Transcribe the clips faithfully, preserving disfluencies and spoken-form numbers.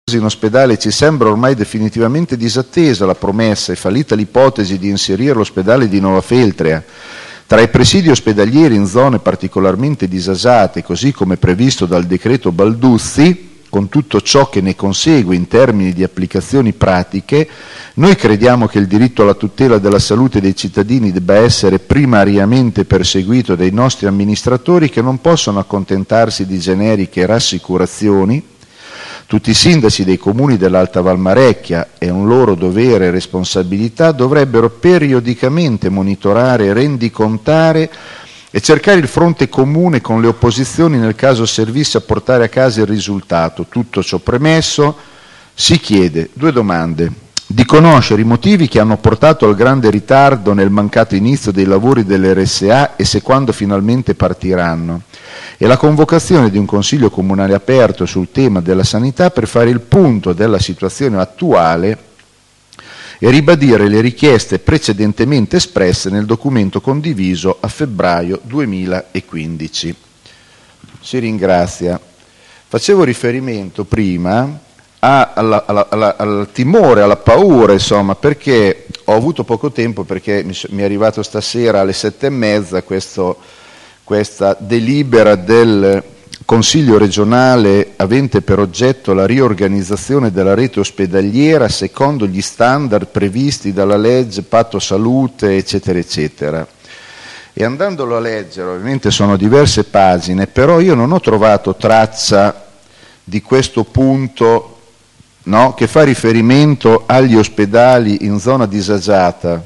in ospedale ci sembra ormai definitivamente disattesa la promessa e fallita l'ipotesi di inserire l'ospedale di Novafeltria tra i presidi ospedalieri in zone particolarmente disagiate, così come previsto dal decreto Balduzzi, con tutto ciò che ne consegue in termini di applicazioni pratiche, noi crediamo che il diritto alla tutela della salute dei cittadini debba essere primariamente perseguito dai nostri amministratori, che non possono accontentarsi di generiche rassicurazioni. Tutti i sindaci dei comuni dell'Alta Valmarecchia, è un loro dovere e responsabilità, dovrebbero periodicamente monitorare, rendicontare e cercare il fronte comune con le opposizioni nel caso servisse a portare a casa il risultato. Tutto ciò premesso, si chiede due domande: di conoscere i motivi che hanno portato al grande ritardo nel mancato inizio dei lavori dell'R S A e se quando finalmente partiranno, e la convocazione di un consiglio comunale aperto sul tema della sanità per fare il punto della situazione attuale e ribadire le richieste precedentemente espresse nel documento condiviso a febbraio duemilaquindici. Si ringrazia. Facevo riferimento prima a, alla, alla, alla, al timore, alla paura, insomma, perché ho avuto poco tempo, perché mi, mi è arrivato stasera alle sette e mezza questo, questa delibera del Consiglio regionale avente per oggetto la riorganizzazione della rete ospedaliera secondo gli standard previsti dalla legge Patto Salute, eccetera, eccetera. E andandolo a leggere, ovviamente sono diverse pagine, però io non ho trovato traccia di questo punto, no, che fa riferimento agli ospedali in zona disagiata.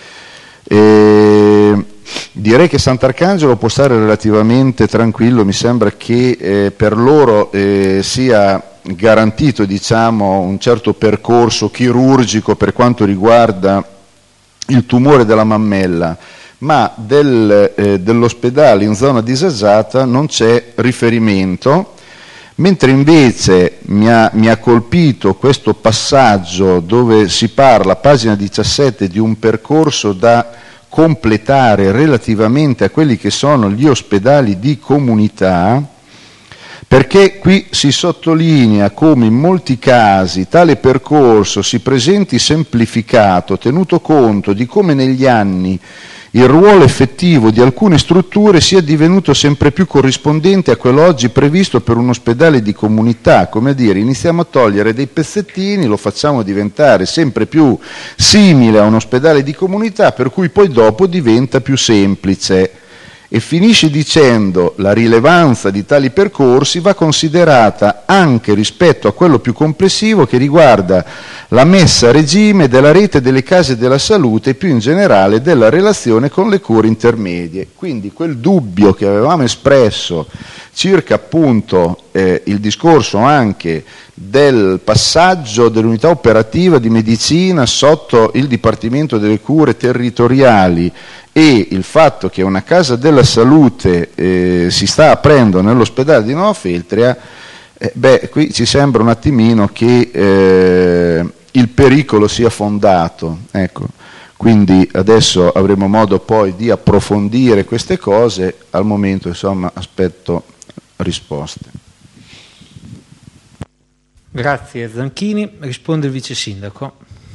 E direi che Sant'Arcangelo può stare relativamente tranquillo, mi sembra che eh, per loro eh, sia garantito, diciamo, un certo percorso chirurgico per quanto riguarda il tumore della mammella, ma del, eh, dell'ospedale in zona disagiata non c'è riferimento, mentre invece mi ha, mi ha colpito questo passaggio dove si parla, pagina diciassette, di un percorso da completare relativamente a quelli che sono gli ospedali di comunità, perché qui si sottolinea come in molti casi tale percorso si presenti semplificato, tenuto conto di come negli anni il ruolo effettivo di alcune strutture sia divenuto sempre più corrispondente a quello oggi previsto per un ospedale di comunità, come a dire, iniziamo a togliere dei pezzettini, lo facciamo diventare sempre più simile a un ospedale di comunità, per cui poi dopo diventa più semplice. E finisce dicendo: la rilevanza di tali percorsi va considerata anche rispetto a quello più complessivo che riguarda la messa a regime della rete delle case della salute e più in generale della relazione con le cure intermedie. Quindi quel dubbio che avevamo espresso circa appunto eh, il discorso anche del passaggio dell'unità operativa di medicina sotto il Dipartimento delle Cure Territoriali e il fatto che una casa della salute eh, si sta aprendo nell'ospedale di Novafeltria, eh, beh, qui ci sembra un attimino che eh, il pericolo sia fondato, ecco. Quindi adesso avremo modo poi di approfondire queste cose, al momento insomma aspetto risposte. Grazie Zanchini, risponde il vice sindaco.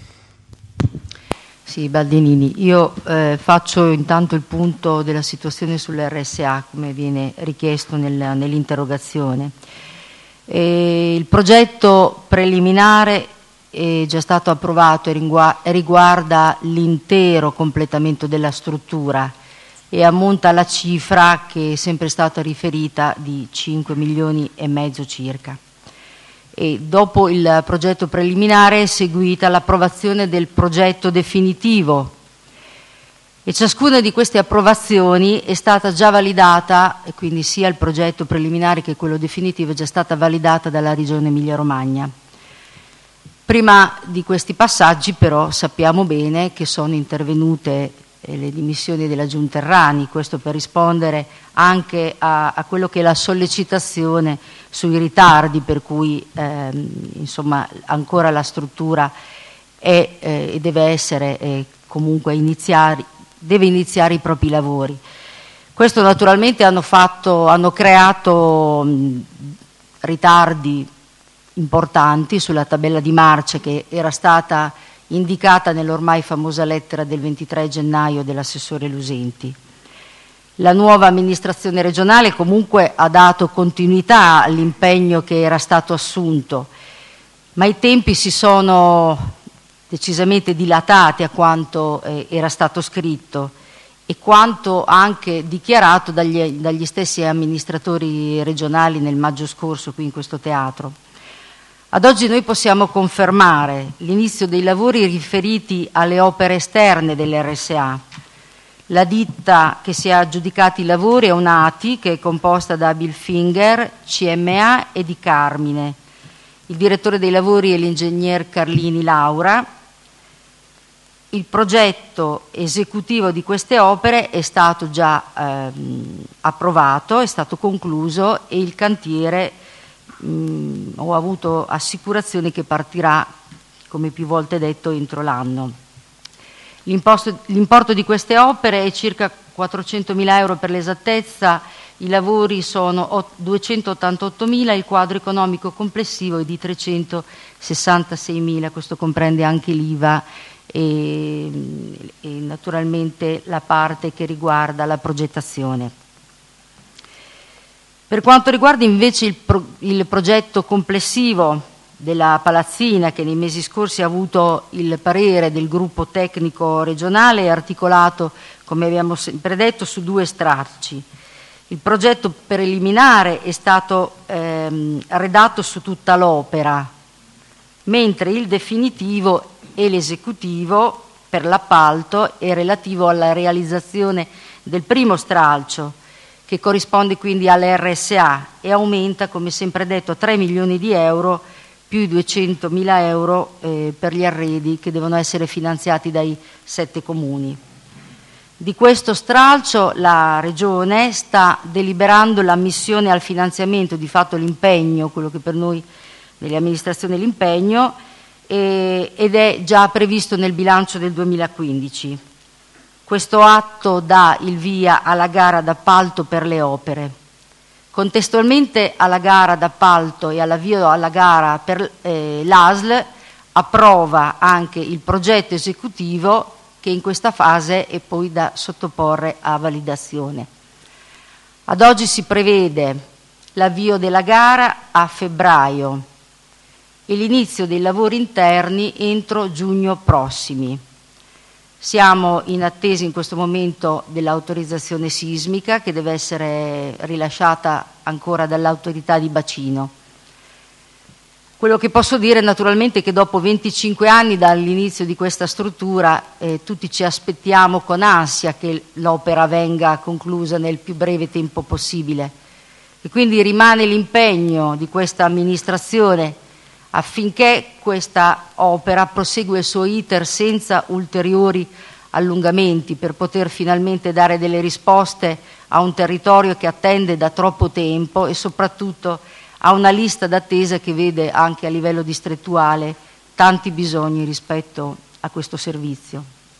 Sì, Baldinini, io eh, faccio intanto il punto della situazione sull'R S A come viene richiesto nel, nell'interrogazione. Il progetto preliminare è già stato approvato e riguarda l'intero completamento della struttura e ammonta alla cifra che è sempre stata riferita di cinque milioni e mezzo circa. E dopo il progetto preliminare è seguita l'approvazione del progetto definitivo e ciascuna di queste approvazioni è stata già validata, e quindi sia il progetto preliminare che quello definitivo è già stata validata dalla Regione Emilia-Romagna. Prima di questi passaggi però sappiamo bene che sono intervenute le dimissioni della Giunta Errani, questo per rispondere anche a, a quello che è la sollecitazione sui ritardi per cui ehm, insomma ancora la struttura è eh, e deve essere eh, comunque iniziare, deve iniziare i propri lavori. Questo naturalmente hanno fatto, hanno creato mh, ritardi importanti sulla tabella di marcia che era stata indicata nell'ormai famosa lettera del ventitré gennaio dell'assessore Lusenti. La nuova amministrazione regionale comunque ha dato continuità all'impegno che era stato assunto, ma i tempi si sono decisamente dilatati a quanto eh, era stato scritto e quanto anche dichiarato dagli, dagli stessi amministratori regionali nel maggio scorso qui in questo teatro. Ad oggi noi possiamo confermare l'inizio dei lavori riferiti alle opere esterne dell'R S A. La ditta che si è aggiudicati i lavori è un'A T I che è composta da Bilfinger, C M A e di Carmine. Il direttore dei lavori è l'ingegner Carlini Laura. Il progetto esecutivo di queste opere è stato già ehm, approvato, è stato concluso e il cantiere mh, ho avuto assicurazioni che partirà, come più volte detto, entro l'anno. L'importo di queste opere è circa quattrocentomila euro per l'esattezza, i lavori sono duecentottantottomila, il quadro economico complessivo è di trecentosessantaseimila, questo comprende anche l'I V A e, e naturalmente la parte che riguarda la progettazione. Per quanto riguarda invece il, pro, il progetto complessivo della palazzina, che nei mesi scorsi ha avuto il parere del gruppo tecnico regionale, è articolato, come abbiamo sempre detto, su due stralci. Il progetto preliminare è stato ehm, redatto su tutta l'opera, mentre il definitivo e l'esecutivo per l'appalto è relativo alla realizzazione del primo stralcio, che corrisponde quindi all'R S A e aumenta, come sempre detto, a tre milioni di euro più i duecentomila euro eh, per gli arredi che devono essere finanziati dai sette comuni. Di questo stralcio la Regione sta deliberando l'ammissione al finanziamento, di fatto l'impegno, quello che per noi delle amministrazioni è l'impegno, eh, ed è già previsto nel bilancio del duemilaquindici. Questo atto dà il via alla gara d'appalto per le opere. Contestualmente alla gara d'appalto e all'avvio alla gara per eh, l'A S L approva anche il progetto esecutivo che in questa fase è poi da sottoporre a validazione. Ad oggi si prevede l'avvio della gara a febbraio e l'inizio dei lavori interni entro giugno prossimi. Siamo in attesa in questo momento dell'autorizzazione sismica che deve essere rilasciata ancora dall'autorità di bacino. Quello che posso dire naturalmente è che dopo venticinque anni dall'inizio di questa struttura eh, tutti ci aspettiamo con ansia che l'opera venga conclusa nel più breve tempo possibile e quindi rimane l'impegno di questa amministrazione affinché questa opera prosegua il suo iter senza ulteriori allungamenti per poter finalmente dare delle risposte a un territorio che attende da troppo tempo e soprattutto a una lista d'attesa che vede anche a livello distrettuale tanti bisogni rispetto a questo servizio.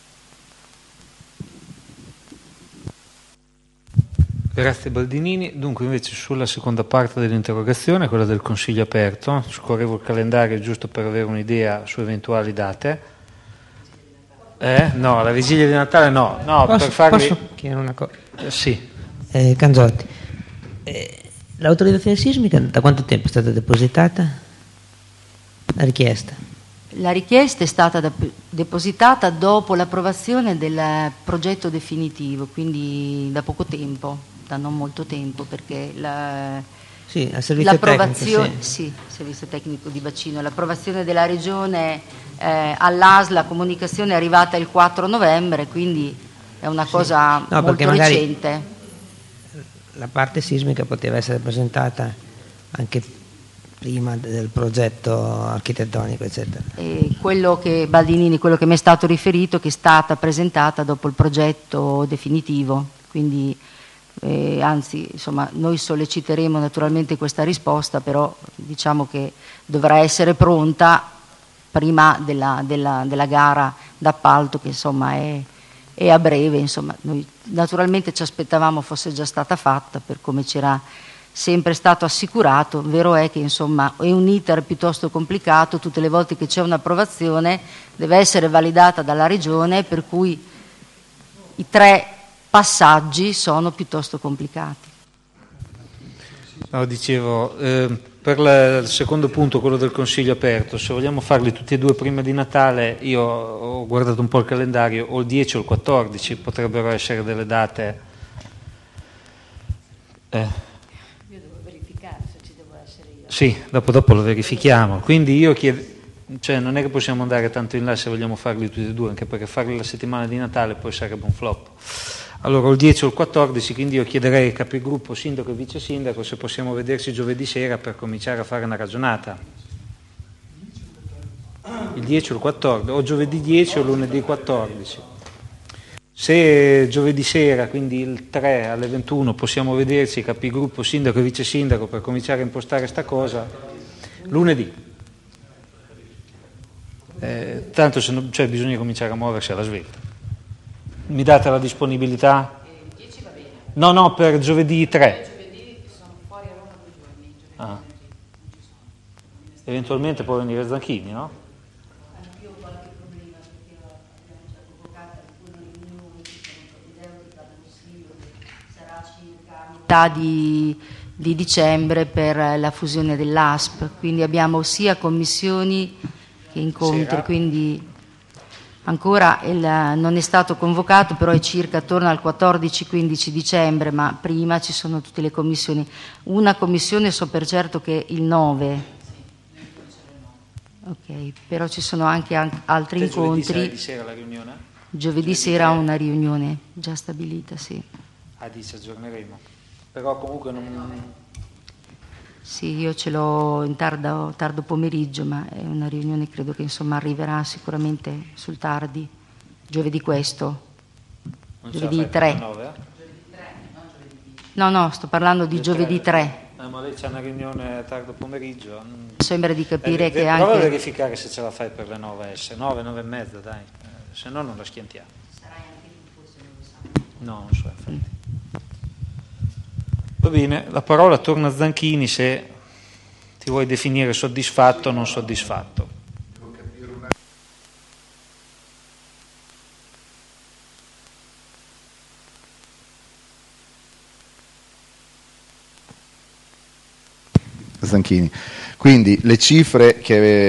Grazie Baldinini. Dunque invece sulla seconda parte dell'interrogazione, quella del Consiglio aperto, scorrevo il calendario giusto per avere un'idea su eventuali date. Eh? No, la vigilia di Natale no, no posso, per farvi... Posso chiedere una cosa? Eh, sì. Eh, Canzotti, eh, l'autorizzazione sismica da quanto tempo è stata depositata? La richiesta? La richiesta è stata depositata dopo l'approvazione del progetto definitivo, quindi da poco tempo. Da non molto tempo perché la, sì, al servizio l'approvazione tecnico, sì. sì, servizio tecnico di bacino, l'approvazione della Regione eh, all'A S L, la comunicazione è arrivata il quattro novembre, quindi è una cosa sì. No, molto recente. La parte sismica poteva essere presentata anche prima del progetto architettonico, eccetera. E quello che Baldinini, quello che mi è stato riferito, che è stata presentata dopo il progetto definitivo, quindi Eh, anzi, insomma, noi solleciteremo naturalmente questa risposta, però diciamo che dovrà essere pronta prima della, della, della gara d'appalto, che insomma è, è a breve. Insomma, noi naturalmente ci aspettavamo fosse già stata fatta per come c'era sempre stato assicurato. Vero è che insomma è un iter piuttosto complicato, tutte le volte che c'è un'approvazione deve essere validata dalla Regione, per cui i tre passaggi sono piuttosto complicati. No, dicevo, eh, per la, il secondo punto, quello del Consiglio aperto, se vogliamo farli tutti e due prima di Natale, io ho guardato un po' il calendario, o il dieci o il quattordici, potrebbero essere delle date. Eh. Io devo verificare se ci devo essere io. Sì, dopo, dopo lo verifichiamo, quindi io chiedo, cioè non è che possiamo andare tanto in là se vogliamo farli tutti e due, anche perché farli la settimana di Natale poi sarebbe un flop. Allora, o il dieci o il quattordici, quindi io chiederei ai capigruppo, sindaco e vice sindaco, se possiamo vedersi giovedì sera per cominciare a fare una ragionata. Il dieci o il quattordici, o giovedì dieci o lunedì quattordici. Se giovedì sera, quindi il tre alle ventuno, possiamo vedersi capigruppo, sindaco e vice sindaco per cominciare a impostare sta cosa, lunedì. Eh, tanto se non, cioè, bisogna cominciare a muoversi alla svelta. Mi date la disponibilità? Il dieci va bene. No, no, per giovedì tre. Giovedì sono fuori a Roma due giorni. Ah. Eventualmente può venire Zanchini, no? Anch'io ho qualche problema perché abbiamo già convocato alcune riunioni, ci sono propedeutica del Consiglio che sarà circa a metà di, di dicembre per la fusione dell'A S P, quindi abbiamo sia commissioni che incontri, Sera. quindi ancora il, non è stato convocato, però è circa attorno al quattordici quindici dicembre, ma prima ci sono tutte le commissioni. Una commissione so per certo che è il nove, ok, però ci sono anche an- altri Te incontri. Giovedì di sera la riunione? Giovedì, Giovedì sera tre. una riunione già stabilita, sì. Ah, di ci aggiorneremo. Però comunque non... Sì, io ce l'ho in tardo, tardo pomeriggio, ma è una riunione, credo che insomma arriverà sicuramente sul tardi, giovedì questo, non ce la giovedì fai per tre. le nove, eh? No, no, sto parlando di Il giovedì tre. Eh, ma lei c'è una riunione tardo pomeriggio. non- Sembra di capire Eh, che prova a anche... verificare se ce la fai per le nove S, nove, nove e mezza, dai, eh, se no non la schiantiamo. No, non so, infatti. Va bene, la parola torna a Zanchini se ti vuoi definire soddisfatto o non soddisfatto. Zanchini. Quindi le cifre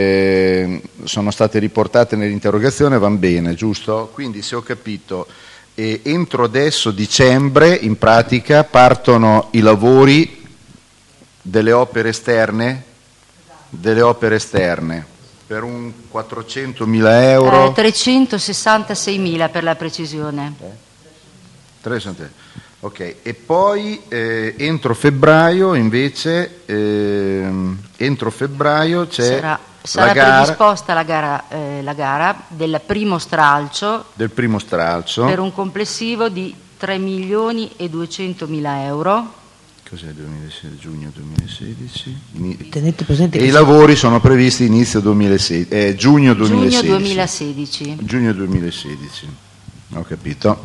che sono state riportate nell'interrogazione vanno bene, giusto? Quindi se ho capito, eh, entro adesso dicembre in pratica partono i lavori delle opere esterne, delle opere esterne per un quattrocentomila euro. Eh, trecentosessantaseimila per la precisione. trecentosessanta. Ok, e poi eh, entro febbraio invece, ehm, entro febbraio c'è Sarà, sarà la gara predisposta la gara, eh, la gara del primo stralcio del primo stralcio. per un complessivo di tre milioni e duecentomila euro. Cos'è duemilasedici, giugno duemilasedici? Ini- Tenete presente E che i lavori sono previsti inizio duemilasedici, eh, giugno duemilasedici. Giugno duemilasedici. Giugno duemilasedici. Ho capito.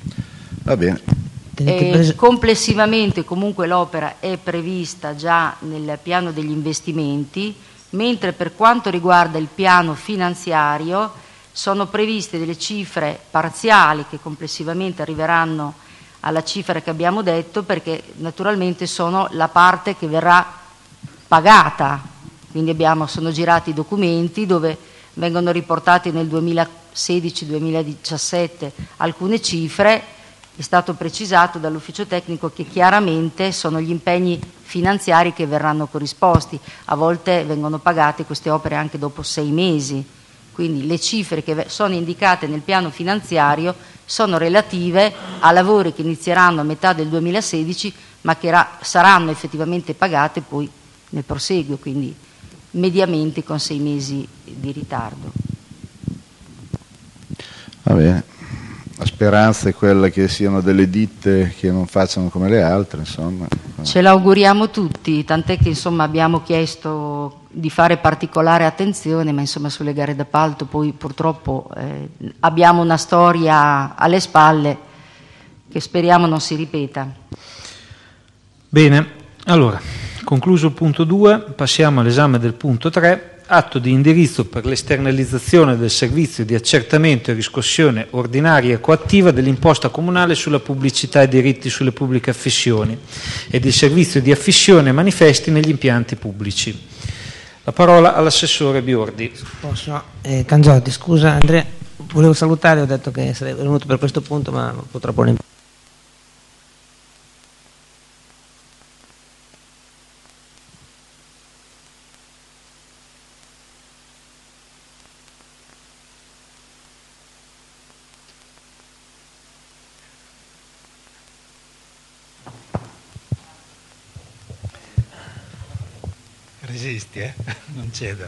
Va bene. tenete E pres- complessivamente comunque l'opera è prevista già nel piano degli investimenti, mentre per quanto riguarda il piano finanziario sono previste delle cifre parziali che complessivamente arriveranno alla cifra che abbiamo detto, perché naturalmente sono la parte che verrà pagata. Quindi abbiamo, sono girati i documenti dove vengono riportati nel duemilasedici duemiladiciassette alcune cifre. È stato precisato dall'ufficio tecnico che chiaramente sono gli impegni finanziari che verranno corrisposti. A volte vengono pagate queste opere anche dopo sei mesi. Quindi le cifre che sono indicate nel piano finanziario sono relative a lavori che inizieranno a metà del duemilasedici, ma che ra- saranno effettivamente pagate poi nel proseguo, quindi mediamente con sei mesi di ritardo. Va bene. La speranza è quella che siano delle ditte che non facciano come le altre, insomma. Ce l'auguriamo tutti, tant'è che insomma abbiamo chiesto di fare particolare attenzione, ma insomma sulle gare d'appalto poi purtroppo eh, abbiamo una storia alle spalle che speriamo non si ripeta. Bene, Allora, concluso il punto due, passiamo all'esame del punto tre, atto di indirizzo per l'esternalizzazione del servizio di accertamento e riscossione ordinaria e coattiva dell'imposta comunale sulla pubblicità e diritti sulle pubbliche affissioni e del servizio di affissione manifesti negli impianti pubblici. La parola all'assessore Biordi. Posso? Eh, Cangioli, scusa Andrea, volevo salutare, ho detto che sarei venuto per questo punto, ma purtroppo non. Resisti, eh? Non cedere.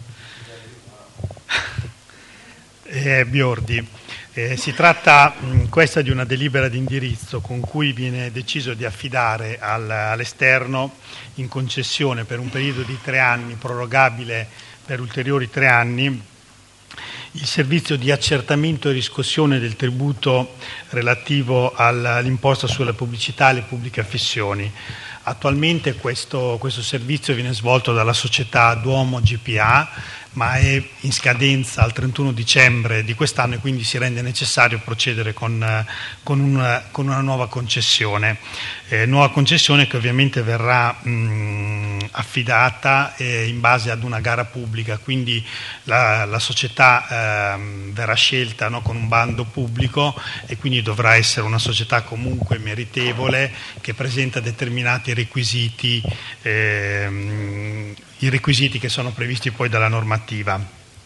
Eh, Biordi, eh, si tratta mh, questa di una delibera di indirizzo con cui viene deciso di affidare al, all'esterno in concessione per un periodo di tre anni, prorogabile per ulteriori tre anni, il servizio di accertamento e riscossione del tributo relativo all'imposta sulla pubblicità e le pubbliche affissioni. Attualmente questo, questo servizio viene svolto dalla società Duomo G P A, ma è in scadenza al trentuno dicembre di quest'anno e quindi si rende necessario procedere con, con, una, con una nuova concessione. Eh, nuova concessione che ovviamente verrà mh, affidata eh, in base ad una gara pubblica, quindi la, la società eh, verrà scelta, no, con un bando pubblico e quindi dovrà essere una società comunque meritevole che presenta determinati requisiti, eh, i requisiti che sono previsti poi dalla normativa.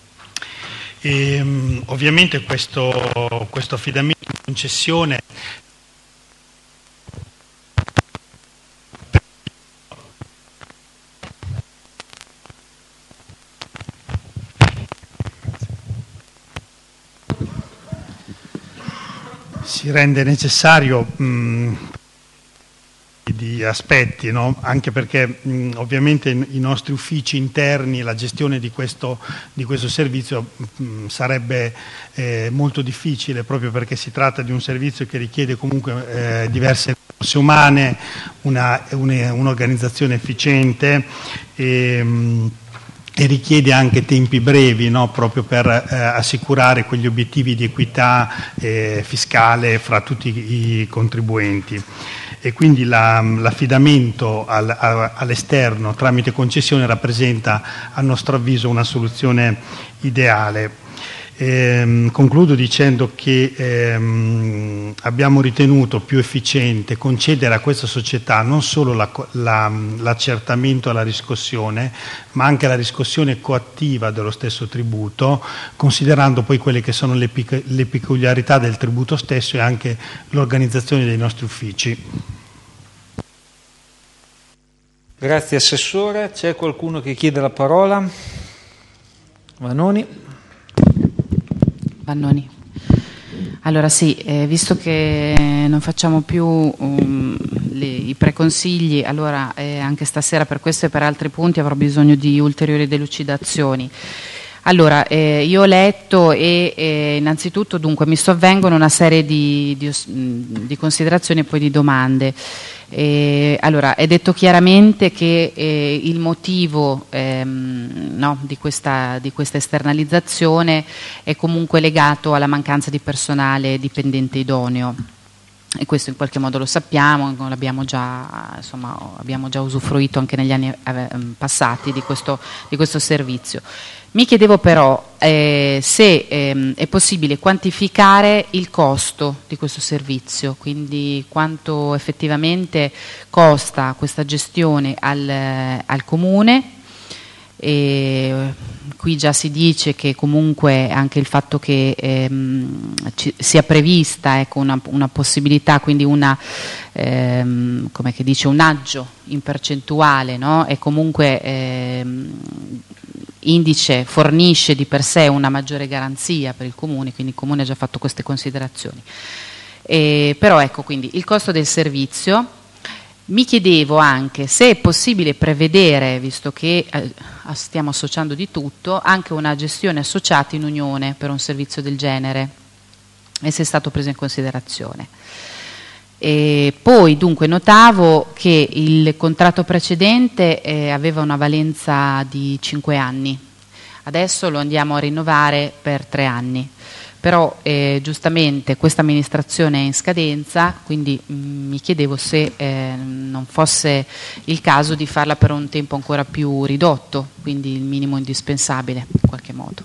E, ovviamente questo, questo affidamento in concessione si rende necessario mh, di aspetti, no? Anche perché mh, ovviamente i nostri uffici interni, la gestione di questo, di questo servizio mh, sarebbe eh, molto difficile, proprio perché si tratta di un servizio che richiede comunque eh, diverse risorse umane, una, una, un'organizzazione efficiente e, mh, e richiede anche tempi brevi, no? Proprio per eh, assicurare quegli obiettivi di equità eh, fiscale fra tutti i contribuenti. E quindi la, l'affidamento al, a, all'esterno tramite concessione rappresenta a nostro avviso una soluzione ideale. Ehm, concludo dicendo che ehm, abbiamo ritenuto più efficiente concedere a questa società non solo la, la, l'accertamento e la riscossione, ma anche la riscossione coattiva dello stesso tributo, considerando poi quelle che sono le, pic- le peculiarità del tributo stesso e anche l'organizzazione dei nostri uffici. Grazie Assessore. C'è qualcuno che chiede la parola? Vanoni. Vannoni. Allora sì, eh, visto che non facciamo più um, le, i preconsigli, allora eh, anche stasera per questo e per altri punti avrò bisogno di ulteriori delucidazioni. Allora, eh, io ho letto e eh, innanzitutto dunque mi sovvengono una serie di, di, di considerazioni e poi di domande. Eh, allora, è detto chiaramente che eh, il motivo ehm, no, di, questa, di questa esternalizzazione è comunque legato alla mancanza di personale dipendente idoneo. E questo in qualche modo lo sappiamo, l'abbiamo già, insomma, abbiamo già usufruito anche negli anni eh, passati di questo, di questo servizio. Mi chiedevo però eh, se ehm, è possibile quantificare il costo di questo servizio, quindi quanto effettivamente costa questa gestione al, al Comune. E qui già si dice che comunque anche il fatto che ehm, ci, sia prevista ecco, una, una possibilità, quindi una, ehm, come che dice, un aggio in percentuale, no? E comunque ehm, indice fornisce di per sé una maggiore garanzia per il Comune, quindi il Comune ha già fatto queste considerazioni. E, però ecco, quindi il costo del servizio. Mi chiedevo anche se è possibile prevedere, visto che eh, stiamo associando di tutto, anche una gestione associata in unione per un servizio del genere, e se è stato preso in considerazione. E poi dunque notavo che il contratto precedente eh, aveva una valenza di cinque anni, adesso lo andiamo a rinnovare per tre anni, però eh, giustamente questa amministrazione è in scadenza, quindi mh, mi chiedevo se eh, non fosse il caso di farla per un tempo ancora più ridotto, quindi il minimo indispensabile in qualche modo.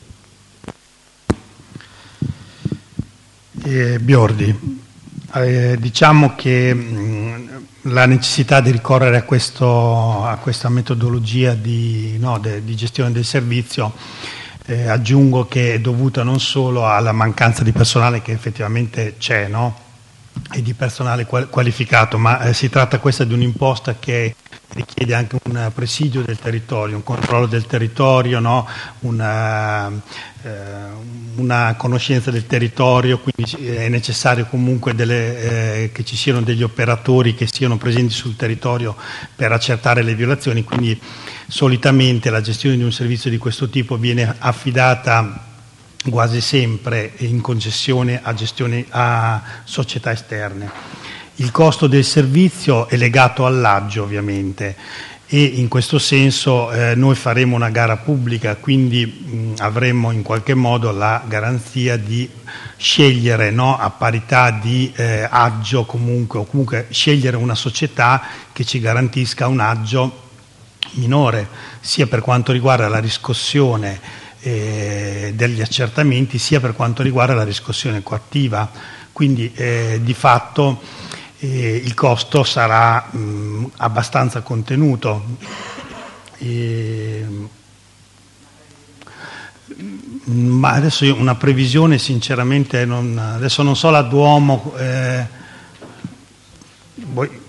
Eh, Biordi. Eh, diciamo che mh, la necessità di ricorrere a, questo, a questa metodologia di, no, de, di gestione del servizio eh, aggiungo che è dovuta non solo alla mancanza di personale che effettivamente c'è, no? E di personale qual- qualificato, ma eh, si tratta questa di un'imposta che richiede anche un presidio del territorio, un controllo del territorio, no? una, eh, una conoscenza del territorio, quindi è necessario comunque delle, eh, che ci siano degli operatori che siano presenti sul territorio per accertare le violazioni, quindi solitamente la gestione di un servizio di questo tipo viene affidata quasi sempre in concessione a, gestione, a società esterne. Il costo del servizio è legato all'aggio ovviamente e in questo senso eh, noi faremo una gara pubblica, quindi mh, avremo in qualche modo la garanzia di scegliere, no, a parità di eh, aggio comunque, o comunque scegliere una società che ci garantisca un aggio minore, sia per quanto riguarda la riscossione eh, degli accertamenti, sia per quanto riguarda la riscossione coattiva. Quindi eh, di fatto eh, il costo sarà mh, abbastanza contenuto. E, ma adesso io una previsione sinceramente non, adesso non so la Duomo eh, voi...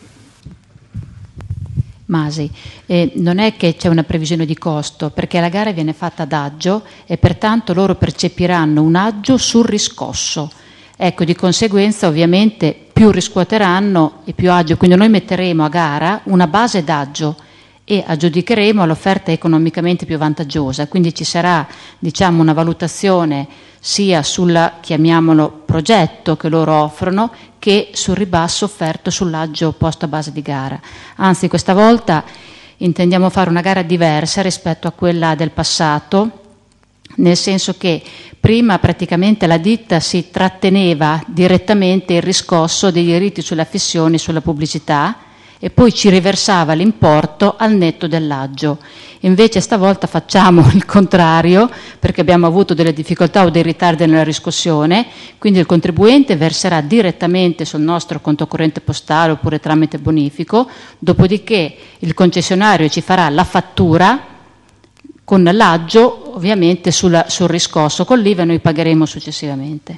Masi, eh, non è che c'è una previsione di costo, perché la gara viene fatta ad aggio e pertanto loro percepiranno un aggio sul riscosso. Ecco, di conseguenza ovviamente più riscuoteranno e più aggio, quindi noi metteremo a gara una base d'aggio e aggiudicheremo l'offerta economicamente più vantaggiosa, quindi ci sarà, diciamo, una valutazione sia sul, chiamiamolo, progetto che loro offrono, che sul ribasso offerto sull'aggio posto a base di gara. Anzi, questa volta intendiamo fare una gara diversa rispetto a quella del passato, nel senso che prima praticamente la ditta si tratteneva direttamente il riscosso dei diritti sulle affissioni e sulla pubblicità e poi ci riversava l'importo al netto dell'aggio. Invece stavolta facciamo il contrario, perché abbiamo avuto delle difficoltà o dei ritardi nella riscossione, quindi il contribuente verserà direttamente sul nostro conto corrente postale oppure tramite bonifico, dopodiché il concessionario ci farà la fattura con l'aggio ovviamente sul, sul riscosso, con l'I V A noi pagheremo successivamente.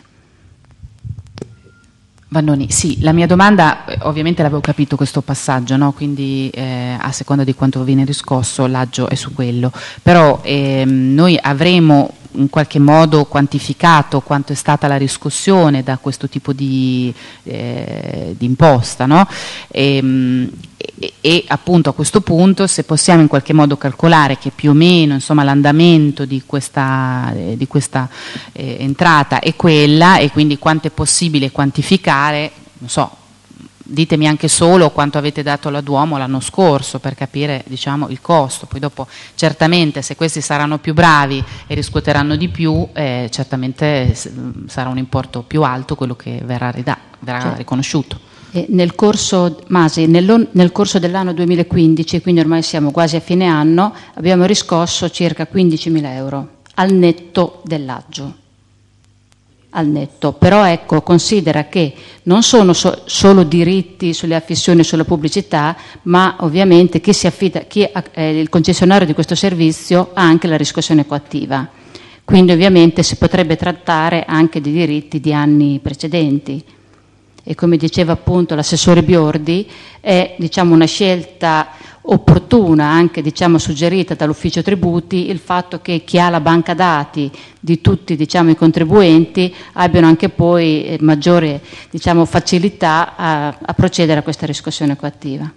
Vannoni, sì, la mia domanda, ovviamente l'avevo capito questo passaggio, no? Quindi eh, a seconda di quanto viene riscosso l'aggio è su quello, però ehm, noi avremo in qualche modo quantificato quanto è stata la riscossione da questo tipo di, eh, di imposta, no? E, e, e appunto a questo punto se possiamo in qualche modo calcolare che più o meno insomma l'andamento di questa, eh, di questa eh, entrata è quella e quindi quanto è possibile quantificare, non so, ditemi anche solo quanto avete dato alla Duomo l'anno scorso per capire, diciamo, il costo. Poi dopo certamente se questi saranno più bravi e riscuoteranno di più, eh, certamente sarà un importo più alto quello che verrà, rida- verrà cioè, riconosciuto. Eh, nel corso, Masi, nel, nel corso dell'anno duemilaquindici, quindi ormai siamo quasi a fine anno, abbiamo riscosso circa quindicimila euro al netto dell'aggio. Al netto, però ecco, considera che non sono so- solo diritti sulle affissioni e sulla pubblicità, ma ovviamente chi si affida, chi è eh, il concessionario di questo servizio ha anche la riscossione coattiva, quindi ovviamente si potrebbe trattare anche di diritti di anni precedenti e come diceva appunto l'assessore Biordi è, diciamo, una scelta opportuna, anche diciamo suggerita dall'ufficio tributi, il fatto che chi ha la banca dati di tutti, diciamo, i contribuenti abbiano anche poi eh, maggiore, diciamo, facilità a, a procedere a questa riscossione coattiva.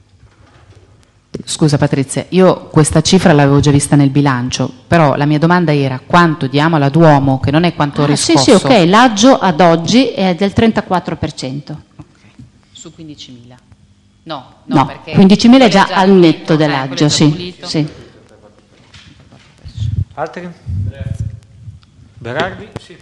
Scusa Patrizia, io questa cifra l'avevo già vista nel bilancio, però la mia domanda era quanto diamo alla Duomo, che non è quanto ah, riscosso. Sì, sì, ok, l'aggio ad oggi è del trentaquattro per cento. Okay. Su quindicimila. No, no, no, perché quindicimila è già, già al pulito, netto dell'aggio, eh, sì, sì. Altri? Berardi? Sì.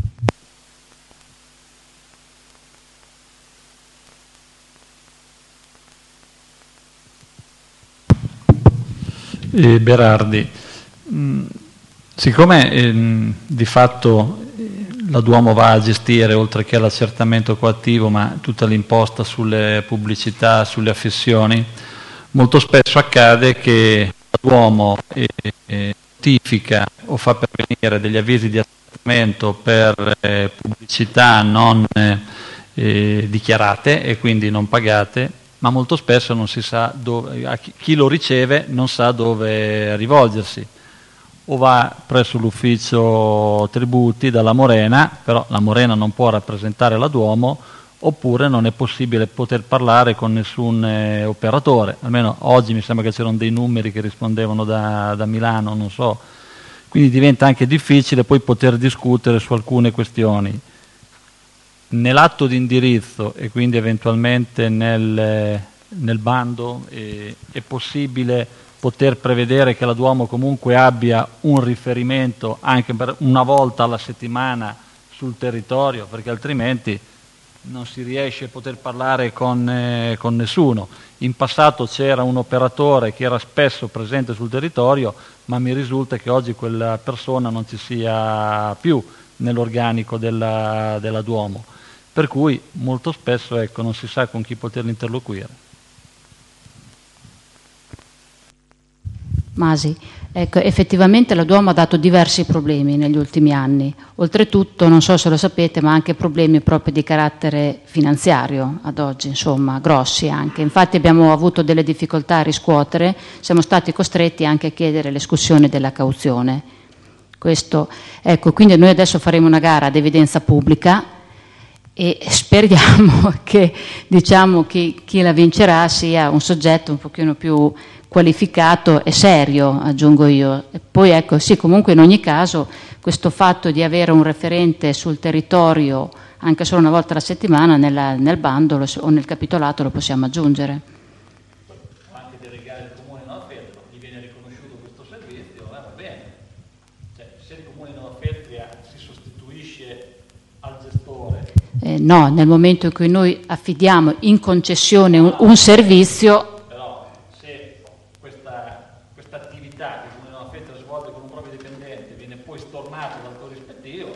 Eh, Berardi, mh, siccome eh, di fatto eh, la Duomo va a gestire, oltre che l'accertamento coattivo, ma tutta l'imposta sulle pubblicità, sulle affissioni, molto spesso accade che la Duomo eh, eh, notifica o fa pervenire degli avvisi di accertamento per eh, pubblicità non eh, eh, dichiarate e quindi non pagate, ma molto spesso non si sa dove, a chi, chi lo riceve non sa dove rivolgersi, o va presso l'ufficio tributi dalla Morena, però la Morena non può rappresentare la Duomo, oppure non è possibile poter parlare con nessun eh, operatore, almeno oggi mi sembra che c'erano dei numeri che rispondevano da, da Milano, non so, quindi diventa anche difficile poi poter discutere su alcune questioni. Nell'atto di indirizzo e quindi eventualmente nel, nel bando eh, è possibile poter prevedere che la Duomo comunque abbia un riferimento anche per una volta alla settimana sul territorio, perché altrimenti non si riesce a poter parlare con, eh, con nessuno. In passato c'era un operatore che era spesso presente sul territorio, ma mi risulta che oggi quella persona non ci sia più nell'organico della, della Duomo. Per cui molto spesso ecco, non si sa con chi poter interloquire. Masi, ecco, effettivamente la Duomo ha dato diversi problemi negli ultimi anni. Oltretutto, non so se lo sapete, ma anche problemi proprio di carattere finanziario ad oggi, insomma, grossi anche. Infatti abbiamo avuto delle difficoltà a riscuotere, siamo stati costretti anche a chiedere l'escussione della cauzione. Questo, ecco, quindi noi adesso faremo una gara ad evidenza pubblica e speriamo che diciamo, chi, chi la vincerà sia un soggetto un pochino più qualificato e serio, aggiungo io. E poi ecco, sì, comunque in ogni caso questo fatto di avere un referente sul territorio anche solo una volta alla settimana nella, nel bando lo, o nel capitolato lo possiamo aggiungere. Anche delegare il comune Nova Feltria, gli viene riconosciuto questo servizio, eh, va bene. Cioè, se il comune Nova Feltria si sostituisce al gestore. Eh, no, nel momento in cui noi affidiamo in concessione un, un servizio. Però se questa, questa attività che il comune Nova Feltria svolge con un proprio dipendente viene poi stornato dal corrispettivo,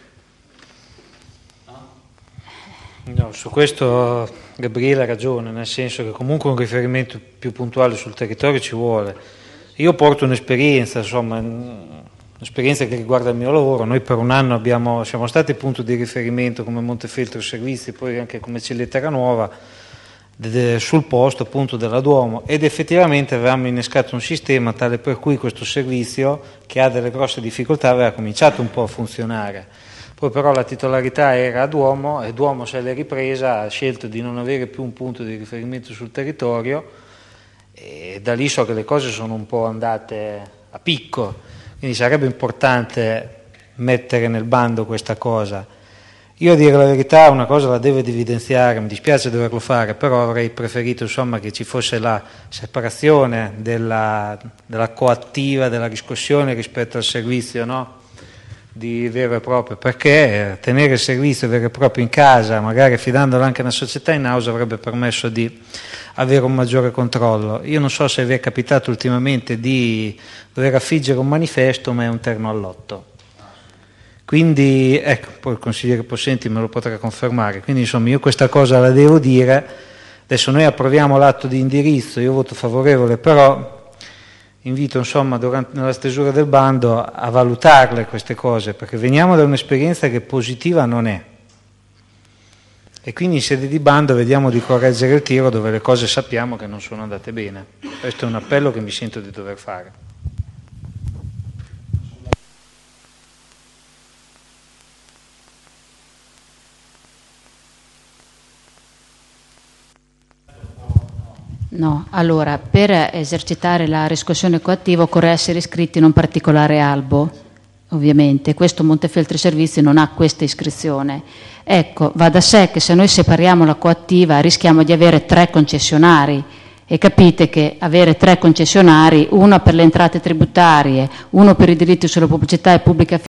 no? No, su questo Gabriele ha ragione, nel senso che comunque un riferimento più puntuale sul territorio ci vuole. Io porto un'esperienza, insomma, un'esperienza che riguarda il mio lavoro. Noi per un anno abbiamo, siamo stati punto di riferimento come Montefeltro Servizi, poi anche come Cellettera Nuova, de, de, sul posto appunto della Duomo, ed effettivamente avevamo innescato un sistema tale per cui questo servizio, che ha delle grosse difficoltà, aveva cominciato un po' a funzionare. Poi però la titolarità era a Duomo e Duomo se l'è ripresa, ha scelto di non avere più un punto di riferimento sul territorio e da lì so che le cose sono un po' andate a picco, quindi sarebbe importante mettere nel bando questa cosa. Io a dire la verità una cosa la devo evidenziare, mi dispiace doverlo fare, però avrei preferito insomma che ci fosse la separazione della, della coattiva, della riscossione rispetto al servizio, no? Di vero e proprio, perché tenere il servizio vero e proprio in casa, magari affidandolo anche a una società in house, avrebbe permesso di avere un maggiore controllo. Io non so se vi è capitato ultimamente di dover affiggere un manifesto, ma è un terno all'otto. Quindi, ecco, poi il consigliere Possenti me lo potrà confermare. Quindi, insomma, io questa cosa la devo dire. Adesso noi approviamo l'atto di indirizzo, io voto favorevole, però invito, insomma, durante, nella stesura del bando a valutarle queste cose, perché veniamo da un'esperienza che positiva non è. E quindi in sede di bando vediamo di correggere il tiro dove le cose sappiamo che non sono andate bene. Questo è un appello che mi sento di dover fare. No, allora, per esercitare la riscossione coattiva occorre essere iscritti in un particolare albo ovviamente. Questo Montefeltri Servizi non ha questa iscrizione. Ecco, va da sé che se noi separiamo la coattiva rischiamo di avere tre concessionari, e capite che avere tre concessionari, uno per le entrate tributarie, uno per i diritti sulla pubblicità e pubblica